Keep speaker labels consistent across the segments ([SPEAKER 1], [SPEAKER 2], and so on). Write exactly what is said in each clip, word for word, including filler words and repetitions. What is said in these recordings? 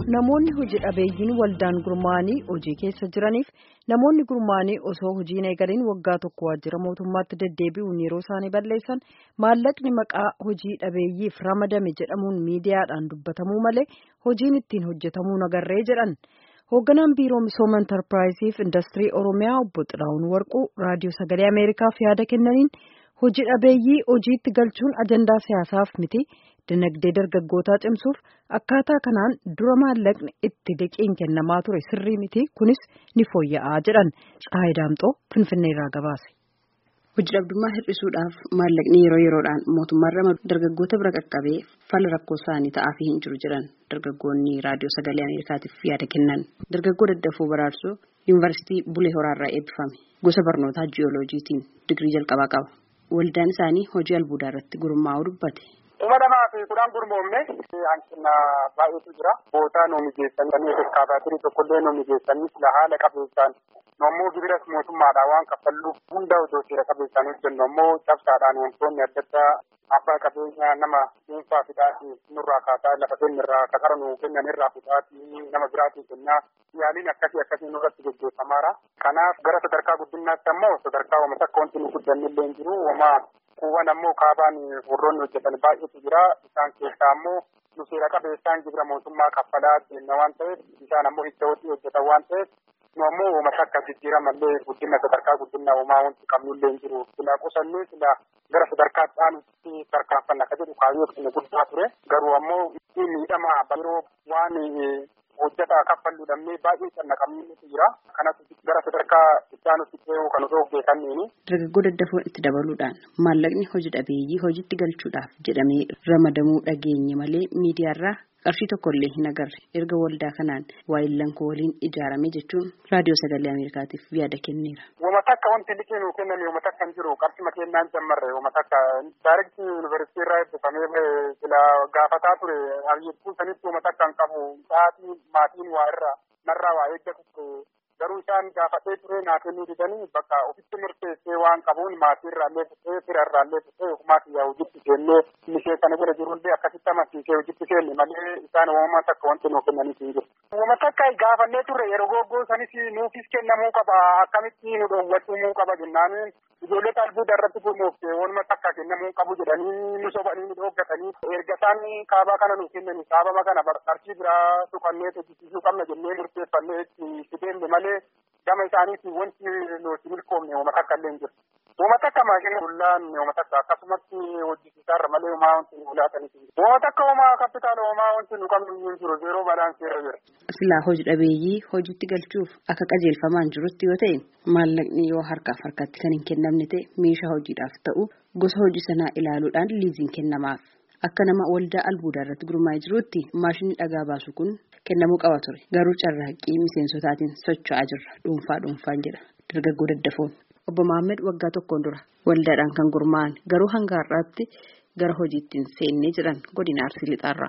[SPEAKER 1] namoonni hojii dhabeeyyiin waldaan gurmaa'anii hojii keessa jiraniif namoonni gurmaa'anii osoo hojii hin eegaliin waggaa tokko waajjira mootummaatti deddeebi'uun yeroo isaanii balleessan maallaqni maqaa hojii dhabeeyyiif ramadame jedhamuun miidiyaadhaan dubbatamuu malee hojiin ittiin hojjetamuu nagarree jedhan. Hoogganaan biiroo misooma intarpiraayiziif industirii Oromiyaa obbo Xilaawun Warquu raadiyoo sagalee Ameerikaaf yaada kennaniin hojii dhabeeyyii hojiitti galchuun ajandaa siyaasaaf miti. Dinagdee dargaggootaa cimsuuf akkaataa kanaan dura maallaqni itti liqiin kennamaa ture sirrii miti kunis ni fooyya'aa jedhan. Tsaayi Daamxoo Finfinnee irraa gabaase.
[SPEAKER 2] Hojii dhabdummaa hir'isuudhaaf maallaqni yeroo yeroodhaan mootummaan ramadu dargaggoota bira qaqqabee fala rakkoo isaanii ta'aafii hin jiru jedhan dargaggoonni raadiyoo sagalee Ameerikaatiif yaada kennan. Dargaggoo Daddafoo Baraarsoo Yuunivarsiitii Bulee Horaarraa eebbifame. Gosa barnootaa jiyooloojiitiin digirii jalqabaa qaba. Waldaan isaanii hojii albuudaa irratti gurmaa'uu dubbate.
[SPEAKER 3] Uma lamaa fi kudhan gurmoomne hanqina baay'eetu jira. Bootaa nu mijeessanii eegabaatirii tokkollee nu mijeessanii sila haala qabeessaan ammoo gibiras mootummaadhaan waan kaffalluuf hunda otoo seera qabeessaan hojjennu ammoo cabsaadhaan wantoonni adda addaa abbaa qabeenyaa nama dhuunfaa fidaatii nurraa kaasaa lafa kennirraa kakara nu kennan irraa fudhaatii nama biraatii kennaa yaaliin akkasii akkasii nurratti gaggeeffamaara. Kanaaf gara sadarkaa guddinaatti ammoo sadarkaa wama takka wanti nu guddannillee hin jiru wama kuuwwan ammoo kaabaan warroonni hojjetan baay'eetu jira. Isaan keessaa ammoo nu seera qabeessaan gibira mootummaa kaffalaa deemna waan ta'eef isaan ammoo itti hojii hojjetan waan ta'eef nu ammoo wama takka jijjiiramallee guddina sadarkaa guddinaa wamaa wanti qabnullee hin jiru. Sila qusannee sila gara sadarkaa dhaanutti tarkaanfanna akka jedhu kaayyoo keenya guddaa ture. Garuu ammoo miidhama yeroo waan hojjetaa kaffalluu dhabnee baay'ee cannaqamniitu jira. Kanas gara sadarkaa ittaanutti ta'uu kan osoo beekanneeni.
[SPEAKER 2] Dargaggoo Daddafoon itti dabaluudhaan maallaqni hojii dhabeeyyii hojiitti galchuudhaaf jedhamee ramadamuu dhageenye malee miidiyaarraa qarshii tokkollee hin agarre erga waldaa kanaan waayillan koo waliin ijaarame jechuun raadiyoo sagalee Ameerikaatiif yaada kenneera.
[SPEAKER 3] Wama takka wanti liqii nuu kenname wama takka hin jiru qarshima kennaan jammarre wama takka daayirektii yuunivarsiitii irraa eebbifamee sila gaafataa ture abiyyeettuu sanitti wama takka hin qabu sa'aatii maatiin waa irraa narraa waa eeggatu garuu isaan gaafatee ture naa kennuu didanii bakka ofitti murteessee waan qabuun maatii irraallee fudhee fira irraallee fudhee ofumaa kiyyaa hojiitti seennee ishee kana bira jirullee akkasitti amansiisee hojiitti seenne malee isaan wama takka wanti nuu kennaniif hin jiru. Wama takka gaafannee turre yeroo goggoo sanis nuufis kennamuu qaba akkamitti nu dhoowwachuu qaba jennaan ijoollee albuuda irratti gurmoofte wanuma takka kennamuu qabu jedhanii nu sobanii nu dhooggatanii erga isaan kaabaa kana nuuf kennanii kaabama kana qarshii biraa tuqannee hojjechiisuu qabna jennee murteeffannee itti deemne malee gama isaaniitiin wanti nuti milkoomne wama takka illee hin jiru. Wama takka maashina bullaan wama takka akkasumatti hojjechiisaarra malee homaa wanti nu laataniif hin jiru. Wama takka homaa kapitaala homaa wanti nu qabnu hin jiru zeeroo balaansii irra jira.
[SPEAKER 2] Silaa hojii dhabeeyyii hojiitti galchuuf akka qajeelfamaan jirutti yoo ta'e maallaqni yoo harkaaf harkatti kan hin kennamne ta'e meeshaa hojiidhaaf ta'u gosa hojii sanaa ilaaluudhaan liiziin kennamaaf. Akka nama waldaa albuudaa irratti gurmaa'ee jirutti maashinni dhagaa baasu kun kennamuu qaba ture. Garuu carraaqqii miseensotaatiin socho'aa jirra dhuunfaa dhuunfaan jedha dargaggoo Daddafoon. Obbo Maammed waggaa tokkoon dura waldaadhaan kan gurmaa'an garuu hanga har'aatti gara hojiitti hin seennee jiran godina Arsii Lixaarraa.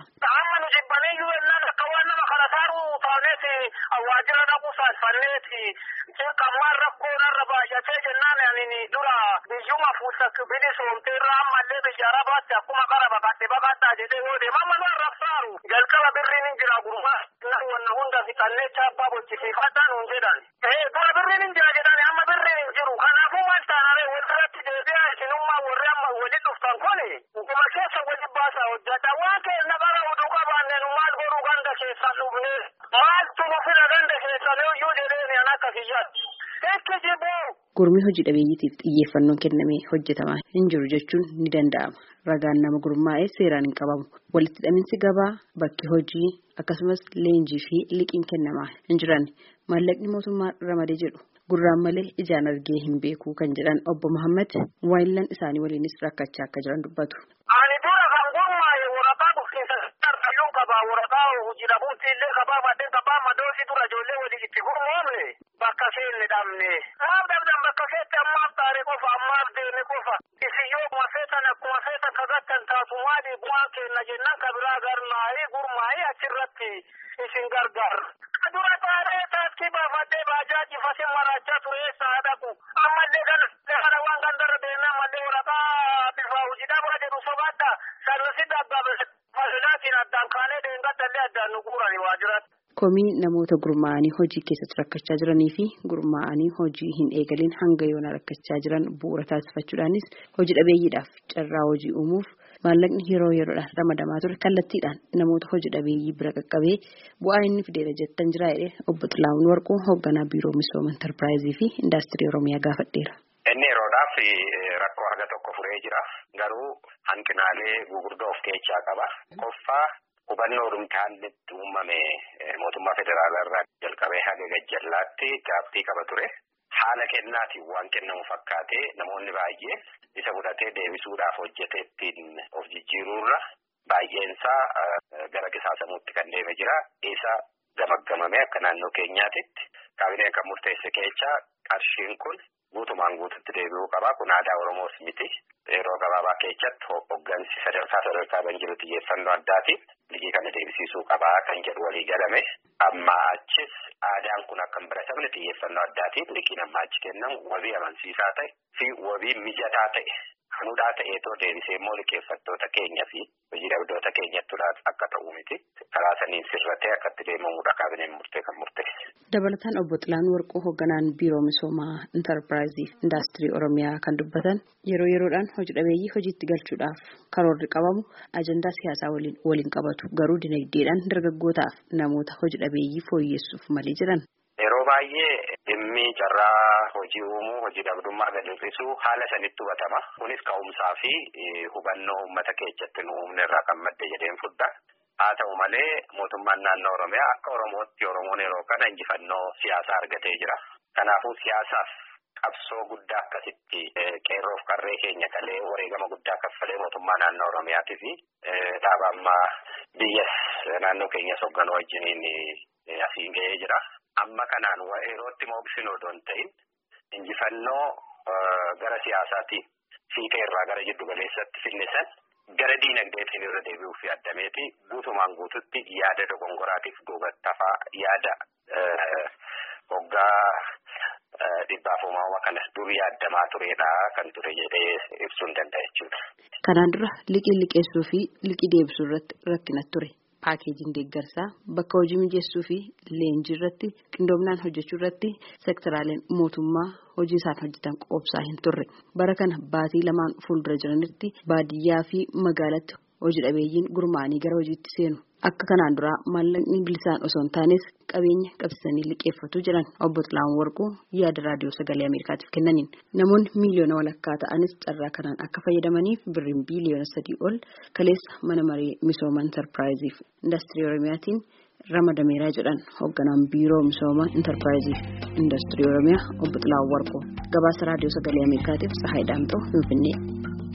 [SPEAKER 4] Waajjira dhabuu saasfanneeti kammaan rakkoo narra baay'atee jennaan ani dura biyyuma fuusak bilisoomtee irraa ammallee biyya arabaatti akkuma qara baqadhe baqadhaa jedhee yoo deema amma nu arrabsaaru jalqaba birriin hin jira gurmaa wanna hunda fixannee chaappaa bochisiifadhaa nuun jedhan dura birriin hin jira jedhani amma birriin hin jiru kanaafuu maal taanaree walirratti deebi'aa isinummaa warri amma wali dhuftan kuni dhuma keessa wali baasaa hojjata waan keessa qara oduu qabaanne nu maal godhuu ganda keessaa dhufne maaltu nu fira ganda keessaa yoo jedheeni an akka kiyyaatti ekke jibuu.
[SPEAKER 2] Gurmii hojii dhabeeyyiitiif xiyyeeffannoon kennamee hojjetamaa hin jiru jechuun ni danda'ama. Ragaan nama gurmaa'ee seeraan hin qabamu. Walitti hidhaminsi gabaa, bakki hojii akkasumas leenjii fi liqiin kennamaa hin jiran maallaqni mootummaa ramadee jedhu gurraan malee ijaan argee hin beeku kan jedhan obbo Muhammad waayillan isaanii waliinis rakkachaa akka jiran dubbatu.
[SPEAKER 4] Ani dura kan gurmaa'e waraqaa dhufkeessa tarkayyuu qabaa waraqaa hojii dhabuutti illee qabaa maddeen qabaa madoosi dura ijoollee walii itti gurmoomne bakka seenne dhabne. Maaf dhabdan bakka seette ammaaf taare qofa ammaaf deeme qofa. Isiyyoo akkuma seetan akkuma seetan kagattan taatu maali bu'aan kenna jennaan kabiraa garmaa'ee gurmaa'ee achirratti isin gargaara. Dura taaree taakkii baafadhee baajaaji fasin maraachaa ture eessa dhaqu. Ammallee kana waan gandarra deemee ammallee waraqaa bifa hojii dhabaa jedhu sobaadha. Sanusi dhabbaa fasilaatiin addaan kaanee deemgadhallee addaan nu guuranii waajjiraatti.
[SPEAKER 2] Komii namoota gurmaa'anii hojii keessatti rakkachaa jiranii fi gurmaa'anii hojii hin eegalin hanga yoona rakkachaa jiran bu'uura taasifachuudhaanis hojii dhabeeyyiidhaaf carraa hojii uumuuf maallaqni yeroo yeroodhaan ramadamaa ture kallattiidhaan namoota hojii dhabeeyyii bira qaqqabee bu'aa inni fideera jettan jira jedhee obbo Xilaawun Warquu hoogganaa biiroo misooma intarpiraayizii fi indaastirii Oromiyaa gaafadheera.
[SPEAKER 5] Inni yeroodhaaf rakkoo haga tokko furee jira. Garuu hanqinaalee gurguddoo of keessaa qaba. Qoffaa hubannoo dhumtaalli uumame mootummaa federaalaa irraa jalqabee haga gajjallaatti gaabbii qaba ture. Haala kennaatiin waan kennamu fakkaatee namoonni baay'ee isa fudhatee deebisuudhaaf hojjetee ittiin of jijjiiruurra baay'eensaa gara qisaasamuutti kan deeme jira. Isa gamaggamame akka naannoo keenyaatitti kaabineen kan murteesse keessaa qarshiin kun guutumaan guututti deebi'uu qaba. Kun aadaa Oromoos miti. Yeroo gabaabaa keessatti hooggansi sadarkaa sadarkaa kan jiru xiyyeeffannoo addaatiin liqii kana deebisiisuu qabaa kan jedhu walii galame. Amma achis aadaan kun akka hin baratamne xiyyeeffannoo addaatiin liqiin amma achi kennamu wabii amansiisaa ta'e fi wabii mijataa ta'e hanuudhaa ta'eetoo deebisee immoo liqeeffattoota keenya fi hojii dhabdoota keenyattuudhaan akka ta'u miti. Karaa saniin sirratee akkatti deemamuudha kaabineen murtee kan murteesse.
[SPEAKER 2] Dabalataan obbo Xilaawun Warquu hoogganaan biiroo misoomaa intarpiraayizii fi indaastirii Oromiyaa kan dubbatan yeroo yeroodhaan hojii dhabeeyyii hojiitti galchuudhaaf karoorri qabamu ajandaa siyaasaa waliin waliin qabatu garuu dinagdeedhaan dargaggootaaf namoota hojii dhabeeyyii fooyyessuuf malee jiran.
[SPEAKER 5] Yeroo baay'ee dhimmi carraa hojii uumuu hojii dhabdummaa gad hir'isuu haala sanitti hubatama. Kunis ka'umsaa fi hubannoo uummata keessatti nu uumne irraa kan madde jedheen fudda. Haa ta'u malee mootummaan naannoo Oromiyaa akka Oromootti Oromoon yeroo kana injifannoo siyaasaa argatee jira. Kanaafuu siyaasaaf qabsoo guddaa akkasitti qeerroof qarree keenya kalee wareegama guddaa kaffalee mootummaa naannoo Oromiyaatii fi dhaaba ammaa biyyas naannoo keenyas hoogganuu wajjiniin asiin ga'ee jira. Amma kanaan yerootti mooksinu odoo hin ta'in injifannoo gara siyaasaatiin fiixee irraa gara jiddu galeessatti finnisan gara diinagdeetiin irra deebi'uuf yaadameeti guutumaan guututti yaada dogongoraatiif duubattafaa yaada hoggaa dhibbaaf uumama kanas dur yaadamaa turedha kan ture jedhee ibsuu hin danda'a jechuudha.
[SPEAKER 2] Kanaan dura liqii liqeessuu fi liqii deebisuu irratti rakkina ture. Paakeejiin deeggarsaa bakka hojii mijeessuu fi leenjii irratti qindoominaan hojjechuu irratti sektoraaleen mootummaa hojii isaan hojjetan qoobsaa hin turre. Bara kana baatii lamaan fuuldura jiranitti baadiyyaa fi magaalatti hojii dhabeeyyiin gurmaa'anii gara hojiitti seenu. Akka kanaan duraa maallaqni bilisaan osoo hin taanes qabeenya qabsiisanii liqeeffatu jiran obbo Xilaawun Warquu yaada raadiyoo sagalee Ameerikaatiif kennaniin namoonni miiliyoona walakkaa ta'anis carraa kanaan akka fayyadamaniif birriin biiliyoona sadii ol kaleessa mana maree misooma intarpiraayizii fi indaastirii Oromiyaatiin ramadameeraa jedhan hoogganaan biiroo misooma intarpiraayizii fi indaastirii Oromiyaa obbo Xilaawun Warquu gabaasa raadiyoo sagalee Ameerikaatiif Sahaay Daamxoo Finfinnee.